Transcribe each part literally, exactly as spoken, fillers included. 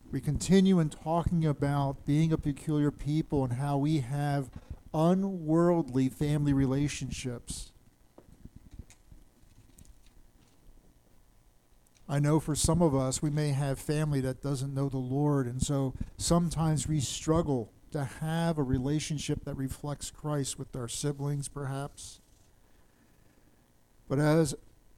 We continue in talking about being a peculiar people and how we have unworldly family relationships. I know for some of us, we may have family that doesn't know the Lord, and so sometimes we struggle to have a relationship that reflects Christ with our siblings, perhaps. But as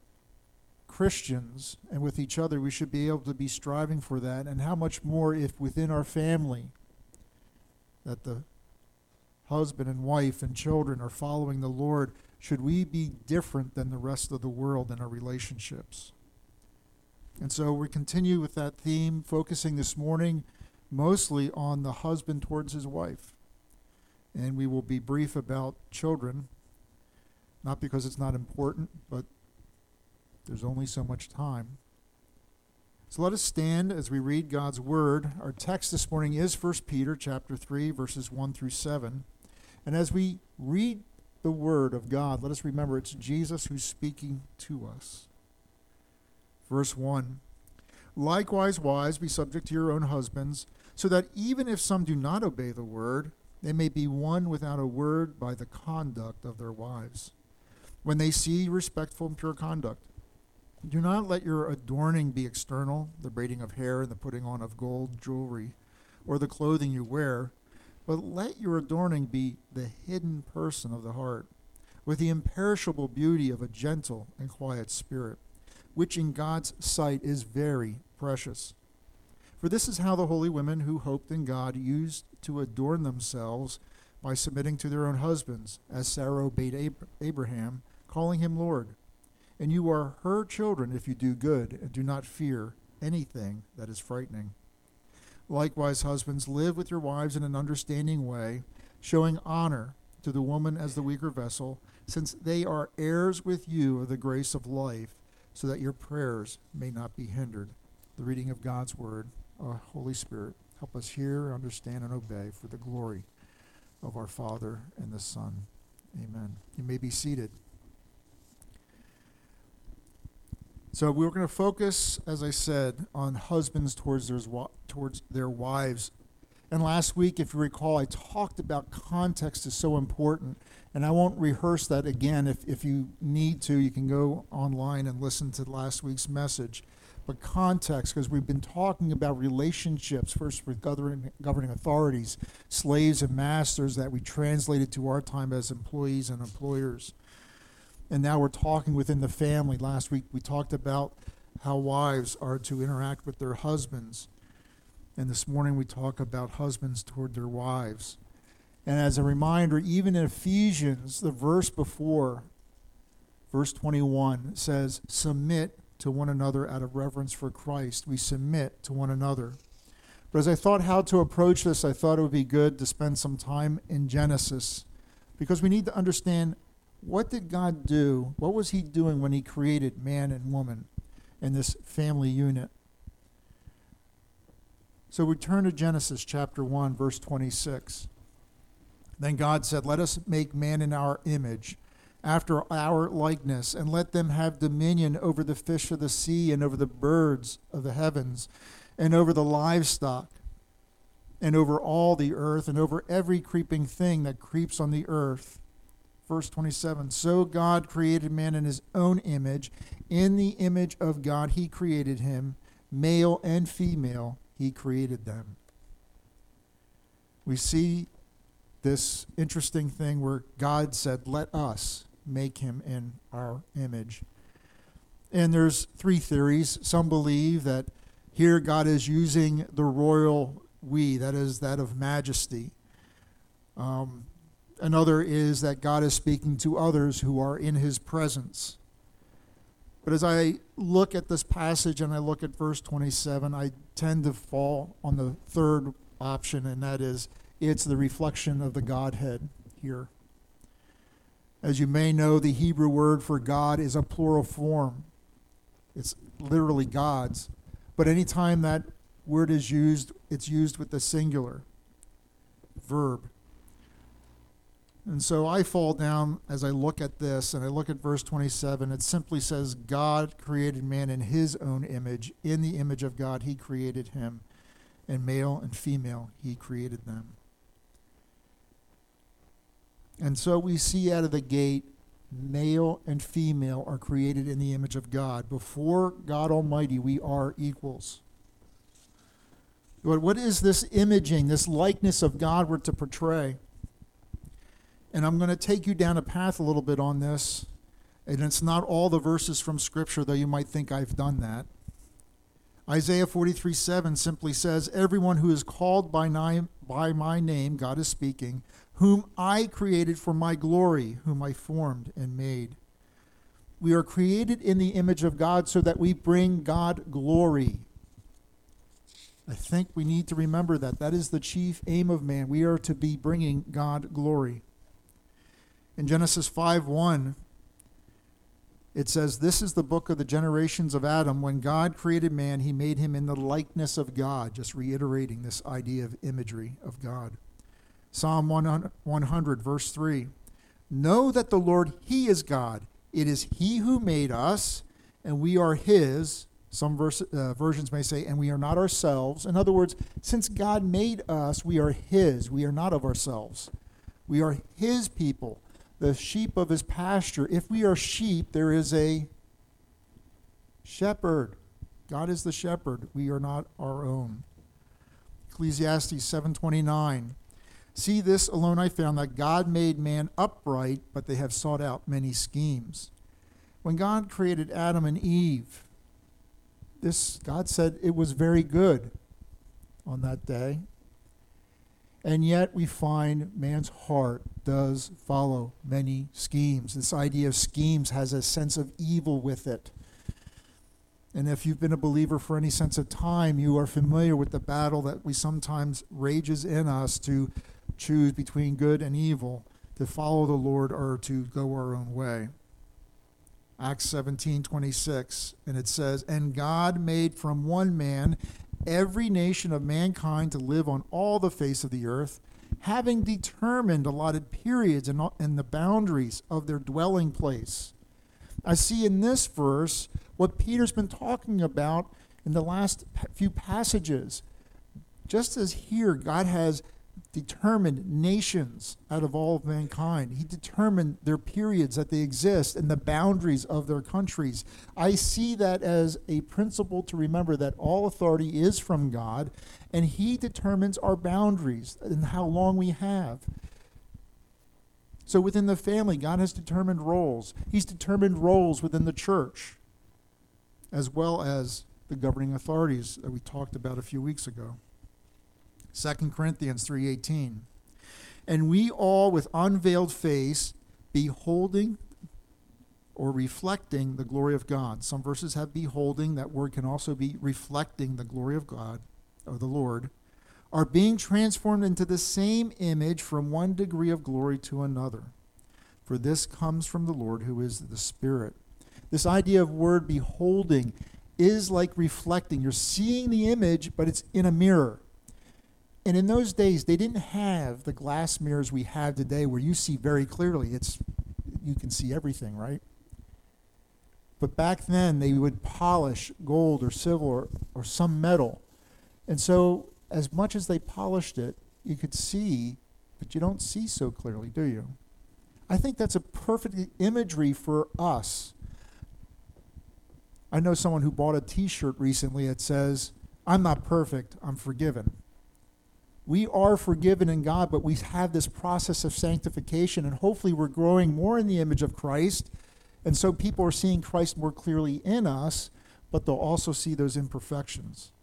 Christians and with each other, we should be able to be striving for that, and how much more if within our family that the husband and wife and children are following the Lord, should we be different than the rest of the world in our relationships? And so we continue with that theme, focusing this morning mostly on the husband towards his wife. And we will be brief about children, not because it's not important, but there's only so much time. So let us stand as we read God's word. Our text this morning is First Peter chapter three, verses one through seven. And as we read the word of God, let us remember it's Jesus who's speaking to us. Verse one, likewise, wives, be subject to your own husbands, so that even if some do not obey the word, they may be won without a word by the conduct of their wives, when they see respectful and pure conduct. Do not let your adorning be external, the braiding of hair and the putting on of gold jewelry, or the clothing you wear, but let your adorning be the hidden person of the heart, with the imperishable beauty of a gentle and quiet spirit, which in God's sight is very precious. For this is how the holy women who hoped in God used to adorn themselves by submitting to their own husbands, as Sarah obeyed Ab- Abraham, calling him Lord. And you are her children if you do good and do not fear anything that is frightening. Likewise, husbands, live with your wives in an understanding way, showing honor to the woman as the weaker vessel, since they are heirs with you of the grace of life, so that your prayers may not be hindered. The reading of God's word. Our Holy Spirit, help us hear, understand, and obey for the glory of our Father and the Son. Amen. You may be seated. So we're going to focus, as I said, on husbands towards their, towards their wives. And last week, if you recall, I talked about context is so important. And I won't rehearse that again. If, if you need to, you can go online and listen to last week's message. But context, because we've been talking about relationships, first with governing, governing authorities, slaves and masters that we translated to our time as employees and employers. And now we're talking within the family. Last week we talked about how wives are to interact with their husbands. And this morning we talk about husbands toward their wives. And as a reminder, even in Ephesians, the verse before, verse twenty-one, says, submit to one another out of reverence for Christ. We submit to one another. But as I thought how to approach this, I thought it would be good to spend some time in Genesis, because we need to understand, what did God do? What was he doing when he created man and woman in this family unit? So we turn to Genesis chapter one, verse twenty-six. Then God said, let us make man in our image, after our likeness, and let them have dominion over the fish of the sea, and over the birds of the heavens, and over the livestock, and over all the earth, and over every creeping thing that creeps on the earth. Verse twenty-seven, so God created man in his own image. In the image of God he created him. Male and female he created them. We see this interesting thing where God said, let us make him in our image. And there's three theories. Some believe that here God is using the royal we, that is that of majesty. Um, another is that God is speaking to others who are in his presence. But as I look at this passage and I look at verse twenty-seven, I tend to fall on the third option, and that is it's the reflection of the Godhead here. As you may know, the Hebrew word for God is a plural form. It's literally God's. But anytime that word is used, it's used with the singular verb. And so I fall down as I look at this, and I look at verse twenty-seven. It simply says, God created man in his own image. In the image of God, he created him. and male and female he created them. And so we see out of the gate, male and female are created in the image of God. Before God Almighty, we are equals. But what is this imaging, this likeness of God we're to portray? And I'm going to take you down a path a little bit on this. And it's not all the verses from Scripture, though you might think I've done that. Isaiah forty-three seven simply says, everyone who is called by, ni- by my name, God is speaking, whom I created for my glory, whom I formed and made. We are created in the image of God so that we bring God glory. I think we need to remember that. That is the chief aim of man. We are to be bringing God glory. In Genesis five one, it says, this is the book of the generations of Adam. When God created man, he made him in the likeness of God, just reiterating this idea of imagery of God. Psalm one hundred, verse three, know that the Lord, he is God. It is he who made us, and we are his. Some verse, uh, versions may say, and we are not ourselves. In other words, since God made us, we are his. We are not of ourselves. We are his people, the sheep of his pasture. If we are sheep, there is a shepherd. God is the shepherd. We are not our own. Ecclesiastes seven twenty-nine. See, this alone I found, that God made man upright, but they have sought out many schemes. When God created Adam and Eve, this God said it was very good on that day. And yet we find man's heart does follow many schemes. This idea of schemes has a sense of evil with it. And if you've been a believer for any sense of time, you are familiar with the battle that we sometimes rages in us to choose between good and evil, to follow the Lord or to go our own way. Acts seventeen twenty-six, and it says, and God made from one man every nation of mankind to live on all the face of the earth, having determined allotted periods and, and the boundaries of their dwelling place. I see in this verse what Peter's been talking about in the last few passages. Just as here, God has determined nations out of all of mankind. He determined their periods that they exist and the boundaries of their countries. I see that as a principle to remember that all authority is from God, and he determines our boundaries and how long we have. So within the family, God has determined roles. He's determined roles within the church, as well as the governing authorities that we talked about a few weeks ago. Second Corinthians three eighteen. And we all with unveiled face, beholding or reflecting the glory of God. Some verses have beholding. That word can also be reflecting the glory of God, or the Lord, are being transformed into the same image from one degree of glory to another. For this comes from the Lord, who is the Spirit. This idea of word beholding is like reflecting. You're seeing the image, but it's in a mirror. And in those days, they didn't have the glass mirrors we have today where you see very clearly. It's you can see everything, right? But back then, they would polish gold or silver or, or some metal. And so as much as they polished it, you could see, but you don't see so clearly, do you? I think that's a perfect imagery for us. I know someone who bought a t-shirt recently that says, I'm not perfect, I'm forgiven. We are forgiven in God, but we have this process of sanctification, and hopefully we're growing more in the image of Christ, and so people are seeing Christ more clearly in us, but they'll also see those imperfections.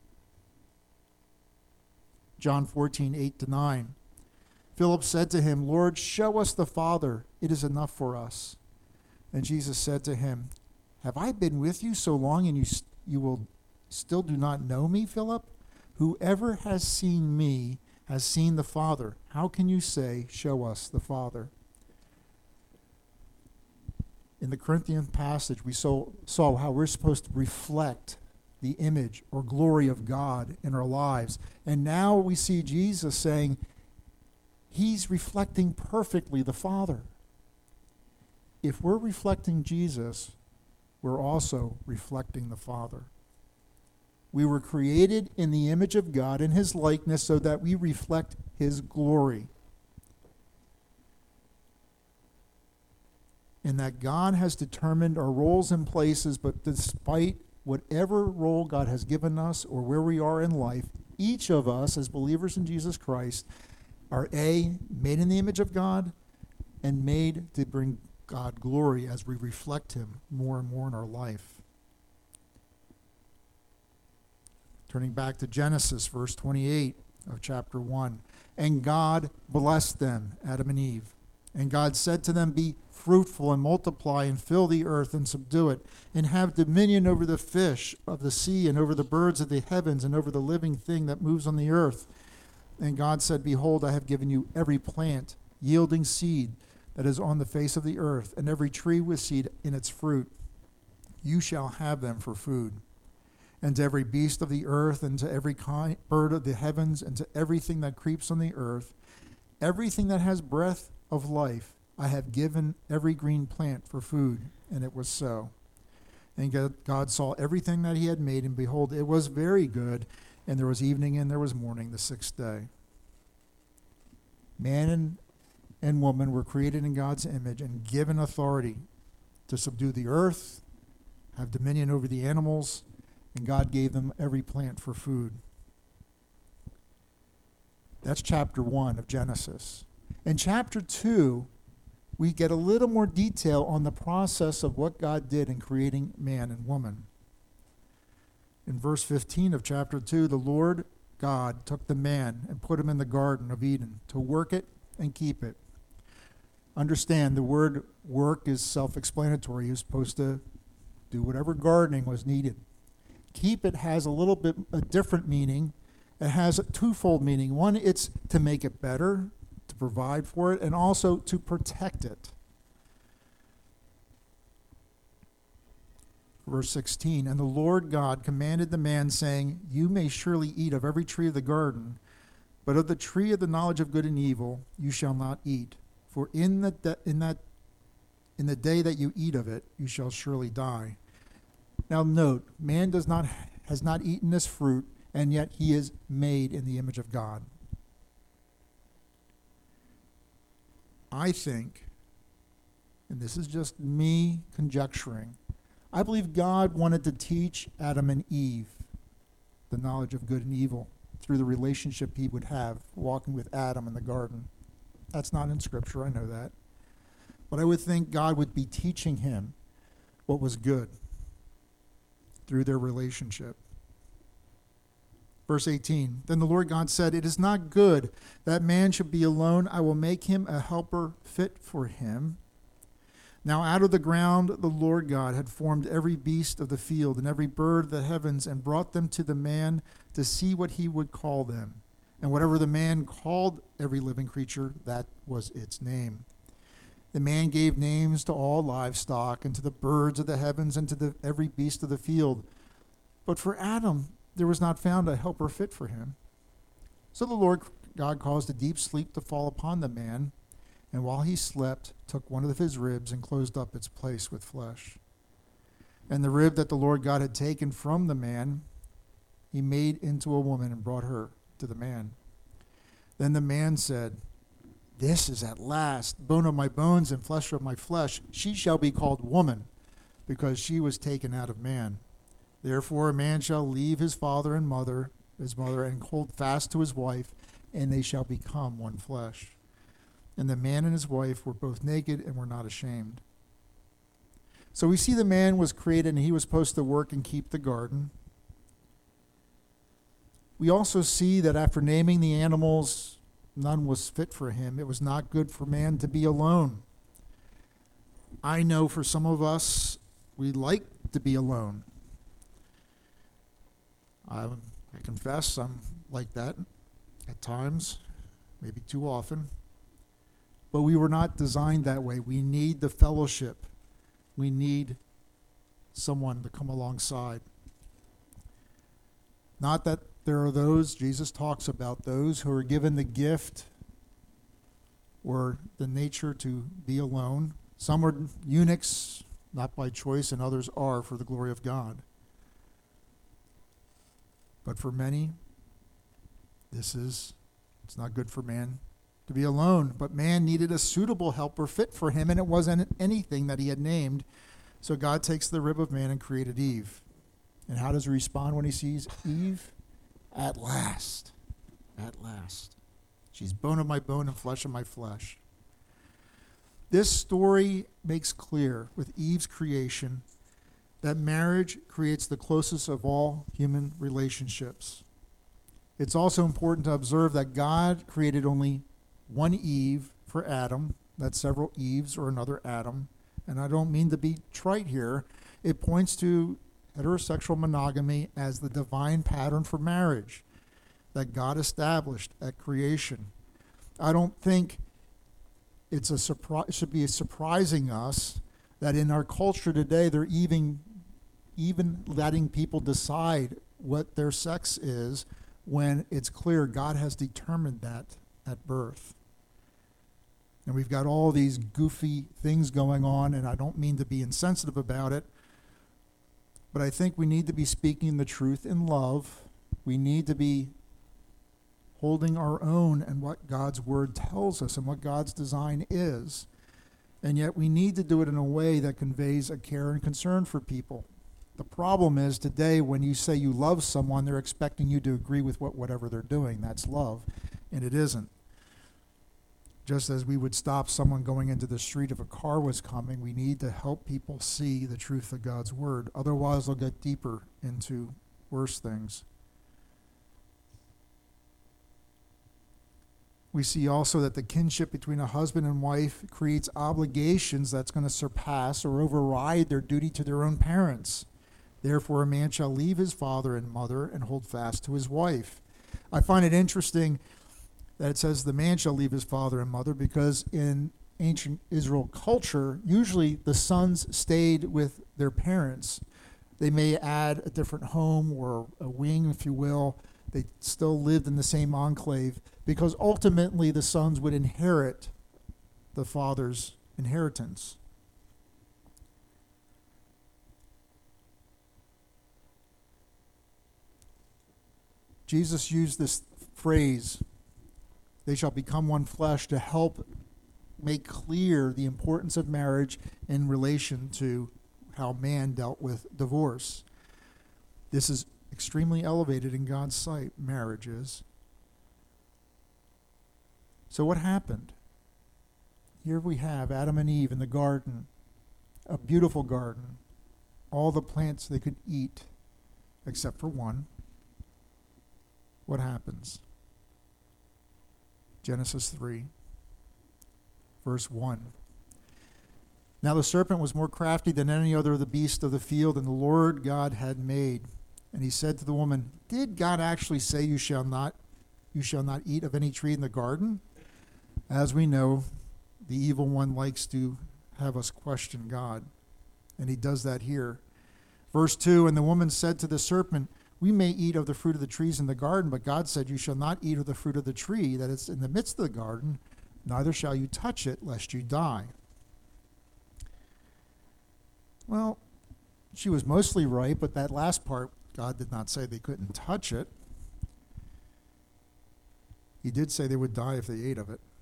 John fourteen, eight to nine. Philip said to him, Lord, show us the Father. It is enough for us. And Jesus said to him, have I been with you so long, and you, you will still do not know me, Philip? Whoever has seen me has seen the Father. How can you say, show us the Father? In the Corinthian passage, we saw, saw how we're supposed to reflect the image or glory of God in our lives. And now we see Jesus saying, he's reflecting perfectly the Father. If we're reflecting Jesus, we're also reflecting the Father. We were created in the image of God, in his likeness, so that we reflect his glory. And that God has determined our roles and places, but despite whatever role God has given us or where we are in life, each of us as believers in Jesus Christ are A, made in the image of God, and made to bring God glory as we reflect him more and more in our life. Turning back to Genesis, verse twenty-eight of chapter one. And God blessed them, Adam and Eve. And God said to them, be fruitful and multiply and fill the earth and subdue it, and have dominion over the fish of the sea and over the birds of the heavens and over the living thing that moves on the earth. And God said, behold, I have given you every plant yielding seed that is on the face of the earth, and every tree with seed in its fruit. You shall have them for food. And to every beast of the earth, and to every kind, bird of the heavens, and to everything that creeps on the earth, everything that has breath of life, I have given every green plant for food. And it was so. And God saw everything that he had made, and behold, it was very good. And there was evening and there was morning the sixth day. Man and, and woman were created in God's image and given authority to subdue the earth, have dominion over the animals, and God gave them every plant for food. That's chapter one of Genesis. In chapter two, we get a little more detail on the process of what God did in creating man and woman. In verse fifteen of chapter two, the Lord God took the man and put him in the Garden of Eden to work it and keep it. Understand, the word work is self-explanatory. He was supposed to do whatever gardening was needed. Keep it has a little bit a different meaning. It has a twofold meaning. One, it's to make it better, to provide for it, and also to protect it. Verse sixteen, and the Lord God commanded the man, saying, you may surely eat of every tree of the garden, but of the tree of the knowledge of good and evil you shall not eat. For in the de- in that in the day that you eat of it, you shall surely die. Now note, man does not has not eaten this fruit, and yet he is made in the image of God. I think, and this is just me conjecturing, I believe God wanted to teach Adam and Eve the knowledge of good and evil through the relationship he would have walking with Adam in the garden. That's not in Scripture, I know that. But I would think God would be teaching him what was good through their relationship. Verse eighteen, then the Lord God said, it is not good that man should be alone. I will make him a helper fit for him. Now out of the ground the Lord God had formed every beast of the field and every bird of the heavens, and brought them to the man to see what he would call them. And whatever the man called every living creature, that was its name. The man gave names to all livestock, and to the birds of the heavens, and to the, every beast of the field. But for Adam there was not found a helper fit for him. So the Lord God caused a deep sleep to fall upon the man, and while he slept, took one of his ribs and closed up its place with flesh. And the rib that the Lord God had taken from the man, he made into a woman and brought her to the man. Then the man said, this is at last bone of my bones and flesh of my flesh. She shall be called woman, because she was taken out of man. Therefore a man shall leave his father and mother, his mother, and hold fast to his wife, and they shall become one flesh. And the man and his wife were both naked and were not ashamed. So we see the man was created and he was supposed to work and keep the garden. We also see that after naming the animals, none was fit for him. It was not good for man to be alone. I know for some of us, we like to be alone. I, I confess I'm like that at times, maybe too often. But we were not designed that way. We need the fellowship. We need someone to come alongside. Not that there are those, Jesus talks about those who are given the gift or the nature to be alone. Some are eunuchs, not by choice, and others are for the glory of God. But for many, this is, it's not good for man to be alone. But man needed a suitable helper fit for him, and it wasn't anything that he had named. So God takes the rib of man and created Eve. And how does he respond when he sees Eve? At last. At last. She's bone of my bone and flesh of my flesh. This story makes clear with Eve's creation that marriage creates the closest of all human relationships. It's also important to observe that God created only one Eve for Adam. That's several Eves or another Adam. And I don't mean to be trite here. It points to heterosexual monogamy as the divine pattern for marriage that God established at creation. I don't think it's a surprise, it should be surprising us that in our culture today they're even even letting people decide what their sex is when it's clear God has determined that at birth. And we've got all these goofy things going on, and I don't mean to be insensitive about it, but I think we need to be speaking the truth in love. We need to be holding our own and what God's word tells us and what God's design is. And yet we need to do it in a way that conveys a care and concern for people. The problem is today when you say you love someone, they're expecting you to agree with what whatever they're doing. That's love, and it isn't. Just as we would stop someone going into the street if a car was coming, we need to help people see the truth of God's word. Otherwise, they'll get deeper into worse things. We see also that the kinship between a husband and wife creates obligations that's going to surpass or override their duty to their own parents. Therefore, a man shall leave his father and mother and hold fast to his wife. I find it interesting that it says the man shall leave his father and mother because in ancient Israel culture, usually the sons stayed with their parents. They may add a different home or a wing, if you will. They still lived in the same enclave because ultimately the sons would inherit the father's inheritance. Jesus used this phrase, they shall become one flesh, to help make clear the importance of marriage in relation to how man dealt with divorce. This is extremely elevated in God's sight, marriage is. So what happened? Here we have Adam and Eve in the garden, a beautiful garden, all the plants they could eat except for one. What happens? Genesis three, verse one. Now the serpent was more crafty than any other of the beasts of the field, and the Lord God had made. And he said to the woman, did God actually say you shall not, you shall not eat of any tree in the garden? As we know, the evil one likes to have us question God, and he does that here. Verse two, and the woman said to the serpent, we may eat of the fruit of the trees in the garden, but God said, you shall not eat of the fruit of the tree that is in the midst of the garden, neither shall you touch it, lest you die. Well, she was mostly right, but that last part, God did not say they couldn't touch it. He did say they would die if they ate of it.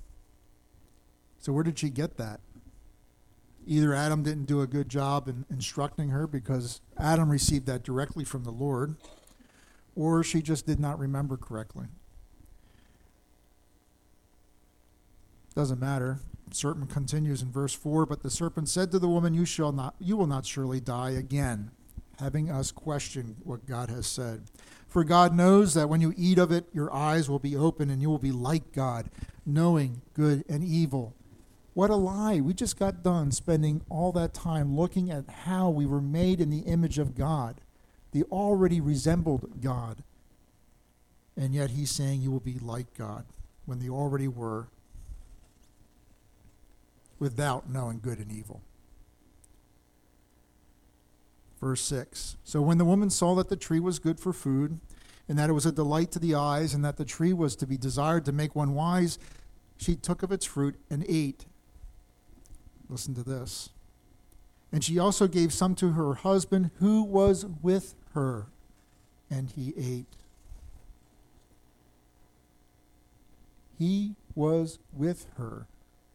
So where did she get that? Either Adam didn't do a good job in instructing her because Adam received that directly from the Lord, or she just did not remember correctly. Doesn't matter. The serpent continues in verse four, but the serpent said to the woman, you shall not, you will not surely die again, having us question what God has said. For God knows that when you eat of it, your eyes will be open and you will be like God, knowing good and evil. What a lie. We just got done spending all that time looking at how we were made in the image of God. They already resembled God. And yet he's saying you will be like God when they already were, without knowing good and evil. Verse six, so when the woman saw that the tree was good for food, and that it was a delight to the eyes, and that the tree was to be desired to make one wise, she took of its fruit and ate. Listen to this. And she also gave some to her husband who was with her, and he ate. He was with her.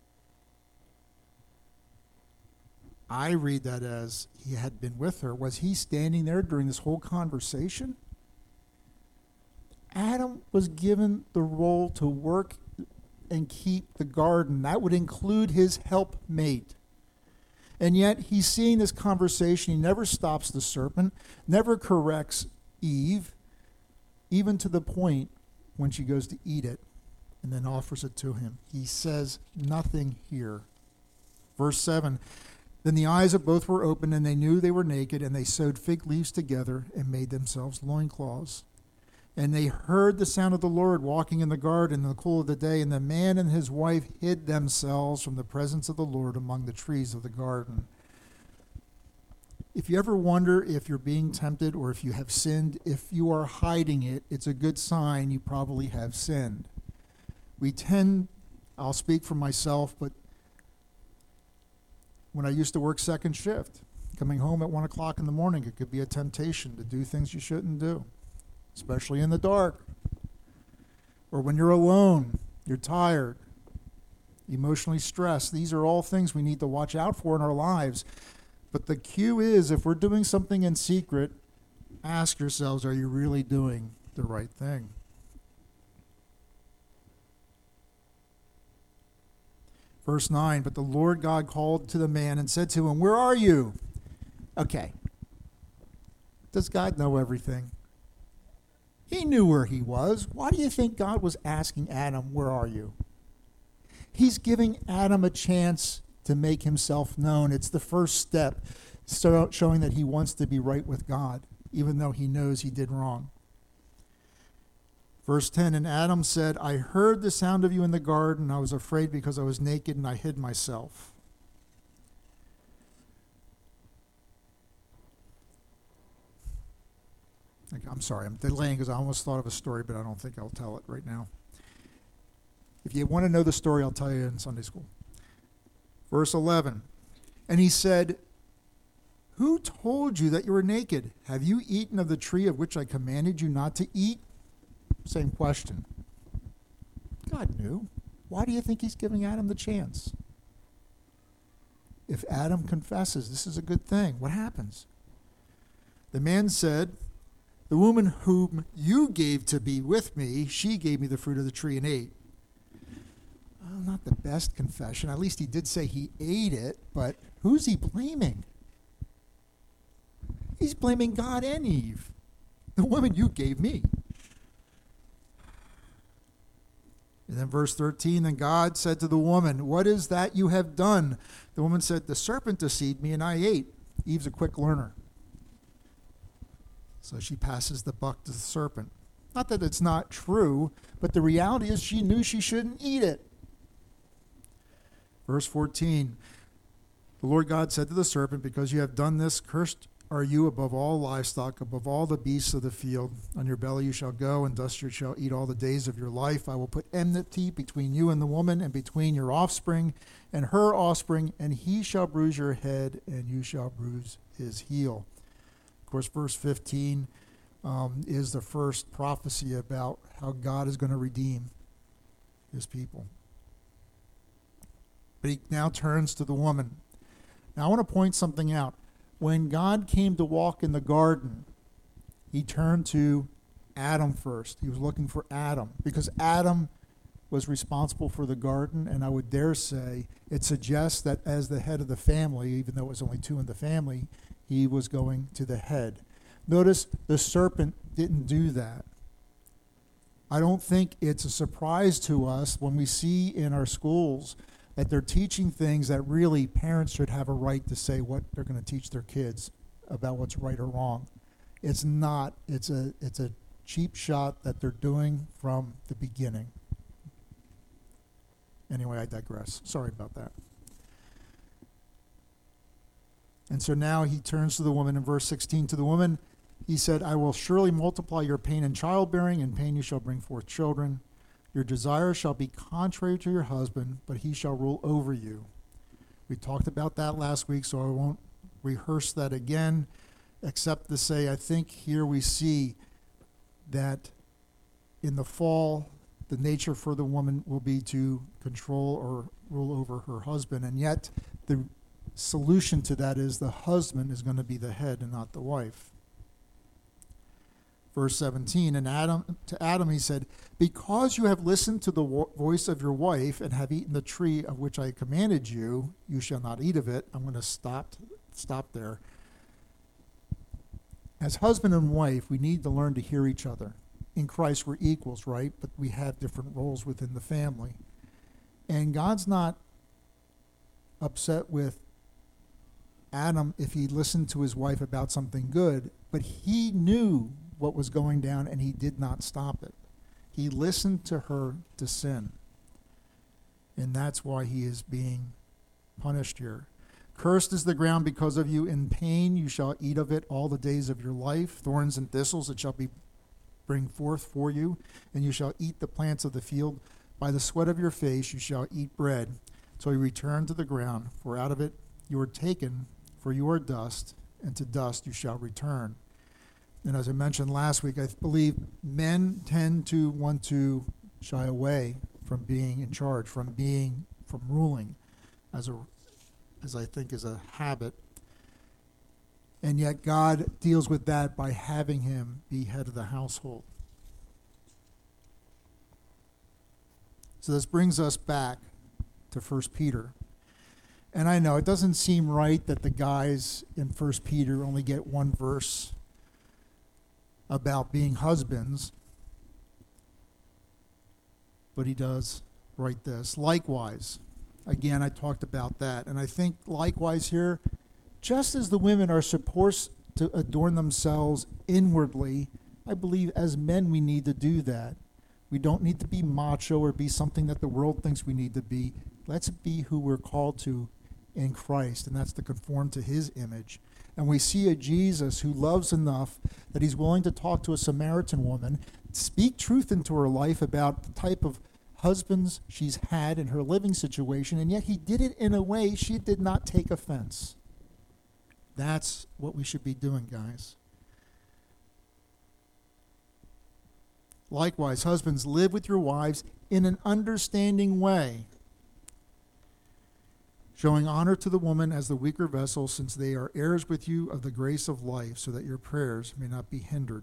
I read that as he had been with her. Was he standing there during this whole conversation? Adam was given the role to work and keep the garden. That would include his helpmate. And yet he's seeing this conversation. He never stops the serpent, never corrects Eve, even to the point when she goes to eat it and then offers it to him. He says nothing here. Verse seven, then the eyes of both were opened, and they knew they were naked, and they sewed fig leaves together and made themselves loincloths. And they heard the sound of the Lord walking in the garden in the cool of the day, and the man and his wife hid themselves from the presence of the Lord among the trees of the garden. If you ever wonder if you're being tempted or if you have sinned, if you are hiding it, it's a good sign you probably have sinned. We tend, I'll speak for myself, but when I used to work second shift, coming home at one o'clock in the morning, it could be a temptation to do things you shouldn't do, especially in the dark. Or when you're alone, you're tired, emotionally stressed. These are all things we need to watch out for in our lives. But the cue is, if we're doing something in secret, ask yourselves, are you really doing the right thing? Verse nine, but the Lord God called to the man and said to him, where are you? Okay. Does God know everything? He knew where he was. Why do you think God was asking Adam, where are you? He's giving Adam a chance to make himself known. It's the first step, so showing that he wants to be right with God, even though he knows he did wrong. Verse ten, and Adam said, I heard the sound of you in the garden. I was afraid because I was naked and I hid myself. I'm sorry, I'm delaying because I almost thought of a story, but I don't think I'll tell it right now. If you want to know the story, I'll tell you in Sunday school. Verse eleven, and he said, who told you that you were naked? Have you eaten of the tree of which I commanded you not to eat? Same question. God knew. Why do you think he's giving Adam the chance? If Adam confesses, this is a good thing. What happens? The man said, the woman whom you gave to be with me, she gave me the fruit of the tree and ate. Well, not the best confession. At least he did say he ate it, but who's he blaming? He's blaming God and Eve. The woman you gave me. And then verse thirteen, then God said to the woman, what is that you have done? The woman said, the serpent deceived me and I ate. Eve's a quick learner. So she passes the buck to the serpent. Not that it's not true, but the reality is she knew she shouldn't eat it. Verse fourteen, the Lord God said to the serpent, because you have done this, cursed are you above all livestock, above all the beasts of the field. On your belly you shall go, and dust you shall eat all the days of your life. I will put enmity between you and the woman, and between your offspring and her offspring, and he shall bruise your head, and you shall bruise his heel. Of course, verse fifteen um, is the first prophecy about how God is going to redeem his people. But he now turns to the woman. Now I want to point something out. When God came to walk in the garden, he turned to Adam first. He was looking for Adam because Adam was responsible for the garden, and I would dare say it suggests that as the head of the family, even though it was only two in the family, he was going to the head. Notice the serpent didn't do that. I don't think it's a surprise to us when we see in our schools that they're teaching things that really parents should have a right to say what they're going to teach their kids about what's right or wrong. It's not. It's a it's a cheap shot that they're doing from the beginning. Anyway, I digress. Sorry about that. And so now he turns to the woman in verse sixteen. To the woman, he said, I will surely multiply your pain in childbearing, and pain you shall bring forth children. Your desire shall be contrary to your husband, but he shall rule over you. We talked about that last week, so I won't rehearse that again, except to say I think here we see that in the fall, the nature for the woman will be to control or rule over her husband. And yet, the solution to that is the husband is going to be the head and not the wife. Verse seventeen, and Adam to Adam he said, because you have listened to the wo- voice of your wife and have eaten the tree of which I commanded you, you shall not eat of it. I'm going to stop, stop there. As husband and wife, we need to learn to hear each other. In Christ, we're equals, right? But we have different roles within the family. And God's not upset with Adam if he listened to his wife about something good, but he knew what was going down and he did not stop it. He listened to her to sin. And that's why he is being punished here. Cursed is the ground because of you. In pain you shall eat of it all the days of your life. Thorns and thistles it shall be bring forth for you, and you shall eat the plants of the field. By the sweat of your face you shall eat bread, till you return to the ground, for out of it you are taken, for you are dust, and to dust you shall return. And as I mentioned last week, I believe men tend to want to shy away from being in charge, from being, from ruling, as a, as I think is a habit. And yet God deals with that by having him be head of the household. So this brings us back to First Peter. And I know it doesn't seem right that the guys in First Peter only get one verse about being husbands. But he does write this. Likewise, again, I talked about that. And I think likewise here, just as the women are supposed to adorn themselves inwardly, I believe as men we need to do that. We don't need to be macho or be something that the world thinks we need to be. Let's be who we're called to in Christ, and that's to conform to his image. And we see a Jesus who loves enough that he's willing to talk to a Samaritan woman, speak truth into her life about the type of husbands she's had in her living situation, and yet he did it in a way she did not take offense. That's what we should be doing, guys. Likewise, husbands, live with your wives in an understanding way, showing honor to the woman as the weaker vessel, since they are heirs with you of the grace of life, so that your prayers may not be hindered.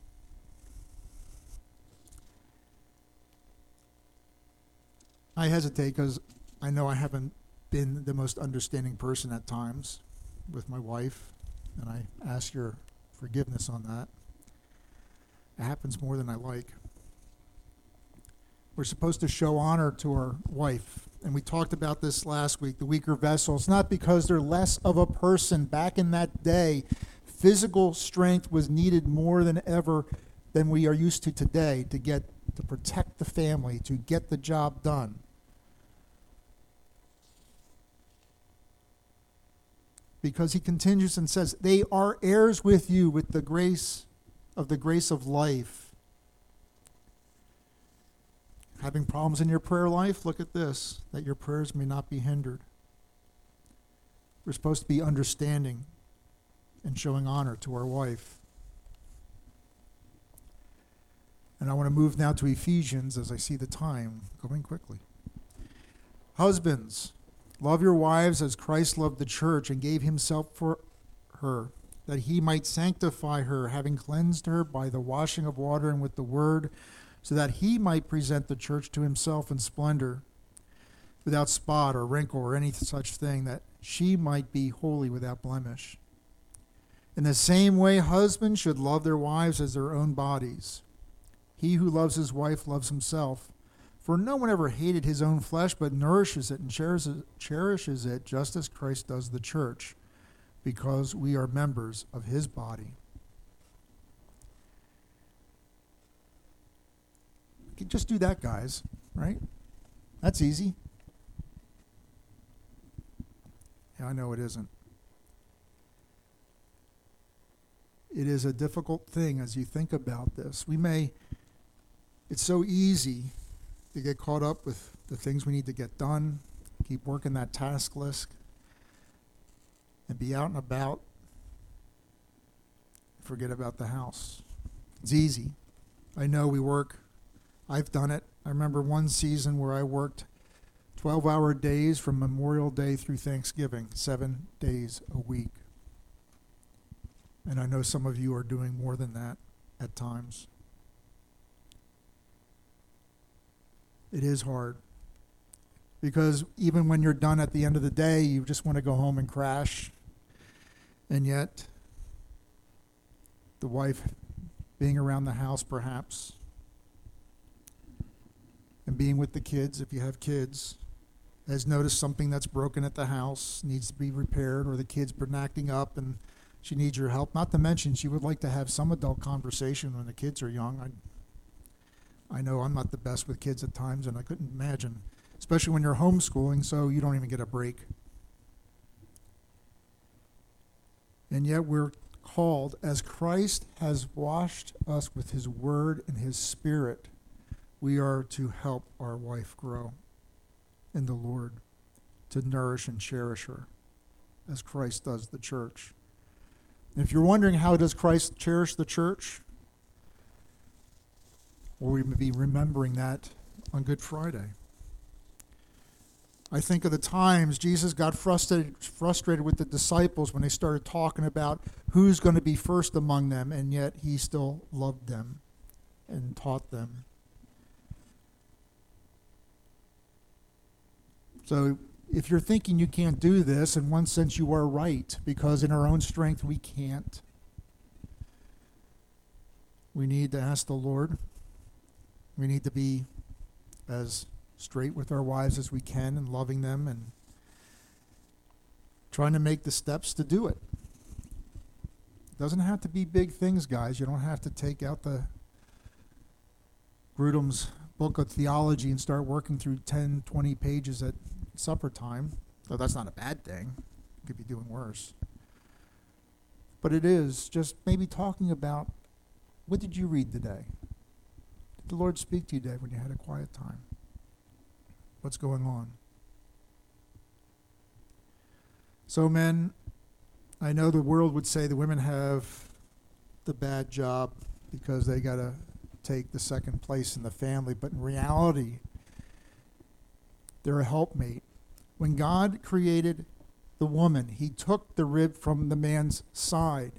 I hesitate because I know I haven't been the most understanding person at times with my wife, and I ask your forgiveness on that. It happens more than I like. We're supposed to show honor to our wife, and we talked about this last week, the weaker vessels, not because they're less of a person. Back in that day, physical strength was needed more than ever than we are used to today to get to protect the family, to get the job done. Because he continues and says, they are heirs with you with the grace of the grace of life. Having problems in your prayer life? Look at this, that your prayers may not be hindered. We're supposed to be understanding and showing honor to our wife. And I want to move now to Ephesians as I see the time going quickly. Husbands, love your wives as Christ loved the church and gave himself for her, that he might sanctify her, having cleansed her by the washing of water and with the word, so that he might present the church to himself in splendor, without spot or wrinkle or any such thing, that she might be holy without blemish. In the same way, husbands should love their wives as their own bodies. He who loves his wife loves himself. For no one ever hated his own flesh, but nourishes it and cherishes it, just as Christ does the church, because we are members of his body. You can just do that, guys, right? That's easy. Yeah, I know it isn't. It is a difficult thing as you think about this. We may, it's so easy to get caught up with the things we need to get done, keep working that task list, and be out and about, forget about the house. It's easy. I know we work. I've done it. I remember one season where I worked twelve-hour days from Memorial Day through Thanksgiving, seven days a week. And I know some of you are doing more than that at times. It is hard. Because even when you're done at the end of the day, you just want to go home and crash. And yet, the wife being around the house perhaps, and being with the kids, if you have kids, has noticed something that's broken at the house, needs to be repaired, or the kid's been acting up and she needs your help. Not to mention, she would like to have some adult conversation when the kids are young. I, I know I'm not the best with kids at times, and I couldn't imagine, especially when you're homeschooling, so you don't even get a break. And yet we're called, as Christ has washed us with his word and his spirit, we are to help our wife grow in the Lord, to nourish and cherish her, as Christ does the church. And if you're wondering, how does Christ cherish the church? Well, we may be remembering that on Good Friday. I think of the times Jesus got frustrated, frustrated with the disciples when they started talking about who's going to be first among them, and yet he still loved them and taught them. So if you're thinking you can't do this, in one sense you are right, because in our own strength we can't. We need to ask the Lord. We need to be as straight with our wives as we can and loving them and trying to make the steps to do it. It doesn't have to be big things, guys. You don't have to take out the Grudem's book of theology and start working through ten, twenty pages at supper time. Though that's not a bad thing. You could be doing worse. But it is just maybe talking about, what did you read today? Did the Lord speak to you today when you had a quiet time? What's going on? So, men, I know the world would say the women have the bad job because they got to take the second place in the family, but in reality, they're a helpmate. When God created the woman, he took the rib from the man's side.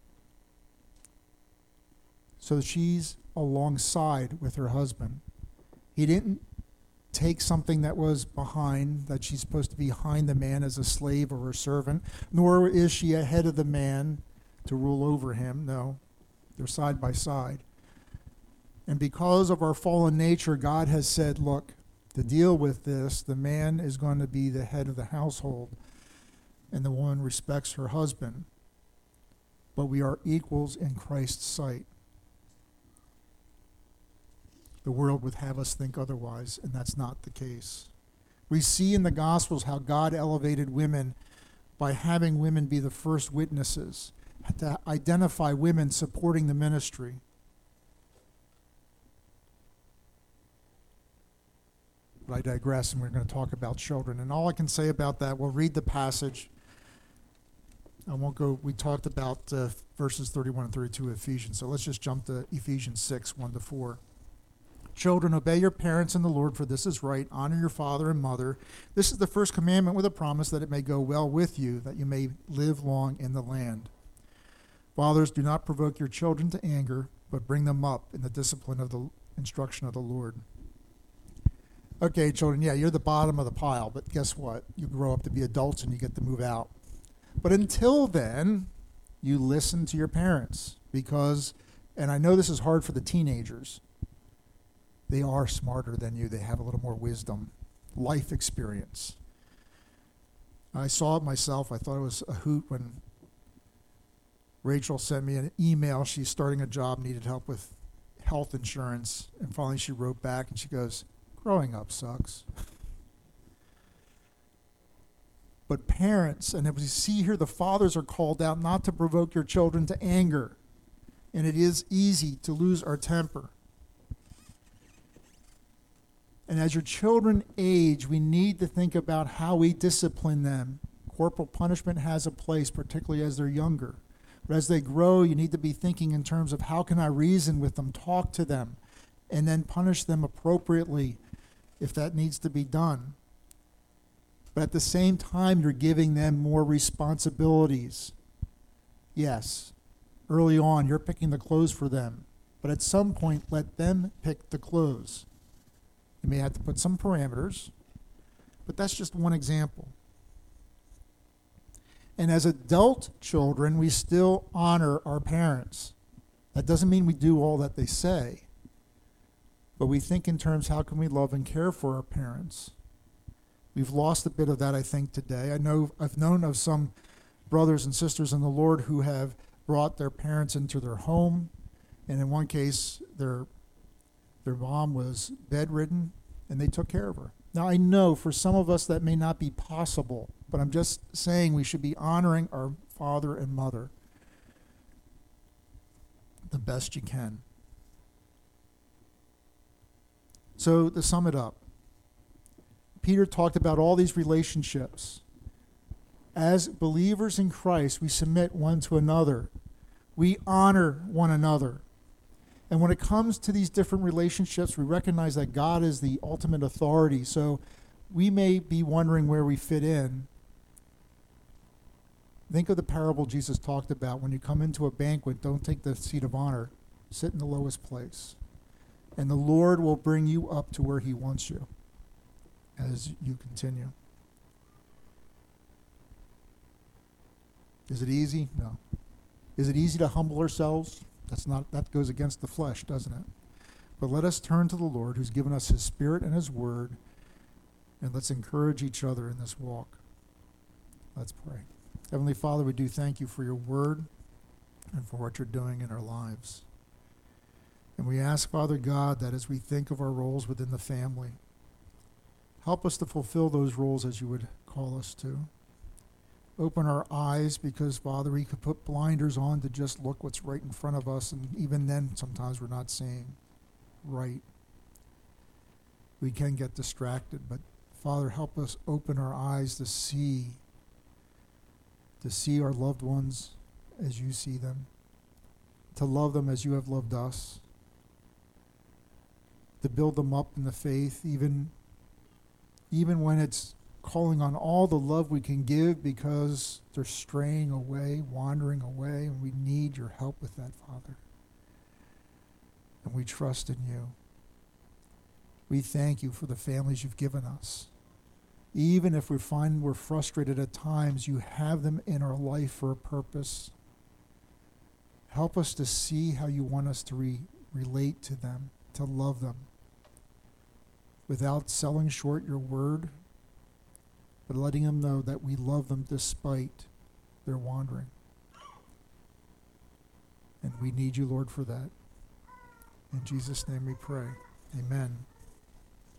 So she's alongside with her husband. He didn't take something that was behind, that she's supposed to be behind the man as a slave or a servant, nor is she ahead of the man to rule over him. No, they're side by side. And because of our fallen nature, God has said, look, to deal with this, the man is going to be the head of the household, and the woman respects her husband. But we are equals in Christ's sight. The world would have us think otherwise, and that's not the case. We see in the Gospels how God elevated women by having women be the first witnesses, to identify women supporting the ministry. But I digress, and we're going to talk about children. And all I can say about that, we'll read the passage. I won't go, we talked about uh, verses thirty-one and thirty-two of Ephesians, so let's just jump to Ephesians six, one to four. Children, obey your parents in the Lord, for this is right. Honor your father and mother. This is the first commandment with a promise that it may go well with you, that you may live long in the land. Fathers, do not provoke your children to anger, but bring them up in the discipline of the instruction of the Lord. Okay, children, yeah, you're the bottom of the pile, but guess what? You grow up to be adults and you get to move out. But until then, you listen to your parents because, and I know this is hard for the teenagers, they are smarter than you. They have a little more wisdom, life experience. I saw it myself. I thought it was a hoot when Rachel sent me an email. She's starting a job, needed help with health insurance, and finally she wrote back and she goes, growing up sucks. But parents, and as we see here, the fathers are called out not to provoke your children to anger. And it is easy to lose our temper. And as your children age, we need to think about how we discipline them. Corporal punishment has a place, particularly as they're younger. But as they grow, you need to be thinking in terms of how can I reason with them, talk to them, and then punish them appropriately if that needs to be done. But at the same time, you're giving them more responsibilities. Yes, early on, you're picking the clothes for them. But at some point, let them pick the clothes. You may have to put some parameters, but that's just one example. And as adult children, we still honor our parents. That doesn't mean we do all that they say, but we think in terms, how can we love and care for our parents? We've lost a bit of that, I think, today. I know I've known of some brothers and sisters in the Lord who have brought their parents into their home, and in one case, their their mom was bedridden, and they took care of her. Now, I know for some of us that may not be possible, but I'm just saying we should be honoring our father and mother the best you can. So, to sum it up, Peter talked about all these relationships. As believers in Christ, we submit one to another. We honor one another. And when it comes to these different relationships, we recognize that God is the ultimate authority. So we may be wondering where we fit in. Think of the parable Jesus talked about. When you come into a banquet, don't take the seat of honor. Sit in the lowest place. And the Lord will bring you up to where he wants you as you continue. Is it easy? No. Is it easy to humble ourselves? That's not, that goes against the flesh, doesn't it? But let us turn to the Lord who's given us his Spirit and his word, and let's encourage each other in this walk. Let's pray. Heavenly Father, we do thank you for your word and for what you're doing in our lives. And we ask, Father God, that as we think of our roles within the family, help us to fulfill those roles as you would call us to. Open our eyes, because, Father, we could put blinders on to just look what's right in front of us, and even then sometimes we're not seeing right. We can get distracted, but Father, help us open our eyes to see, to see our loved ones as you see them, to love them as you have loved us, to build them up in the faith, even, even when it's calling on all the love we can give because they're straying away, wandering away, and we need your help with that, Father. And we trust in you. We thank you for the families you've given us. Even if we find we're frustrated at times, you have them in our life for a purpose. Help us to see how you want us to re- relate to them, to love them, without selling short your word, but letting them know that we love them despite their wandering. And we need you, Lord, for that. In Jesus' name we pray. Amen.